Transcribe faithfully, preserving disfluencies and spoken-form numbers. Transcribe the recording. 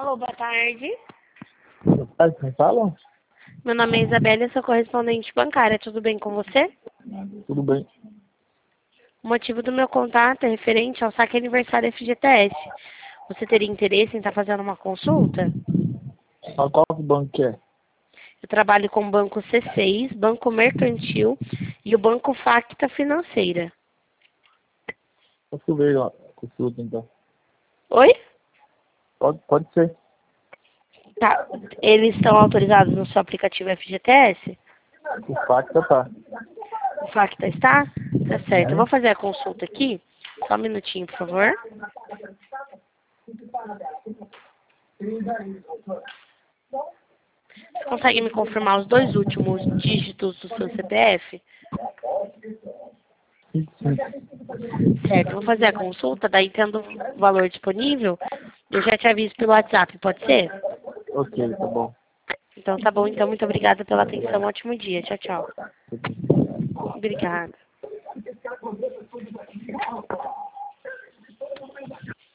Alô, boa tarde. Boa tarde, quem fala? Meu nome é Isabela, sou correspondente bancária. Tudo bem com você? Tudo bem. O motivo do meu contato é referente ao saque aniversário F G T S. Você teria interesse em estar fazendo uma consulta? A qual banco que é? Eu trabalho com o Banco C seis, Banco Mercantil e o Banco Facta Financeira. Posso ver lá, consulta então. Oi? Pode, pode ser. Tá. Eles estão autorizados no seu aplicativo F G T S? O Facta tá. O Facta está? Tá certo. Eu É? vou fazer a consulta aqui. Só um minutinho, por favor. Você consegue me confirmar os dois últimos dígitos do seu C P F? Sim, sim. Certo, eu vou fazer a consulta, daí tendo o valor disponível, eu já te aviso pelo WhatsApp, pode ser? Ok, tá bom. Então tá bom, então muito obrigada pela atenção, um ótimo dia, tchau, tchau. Obrigada.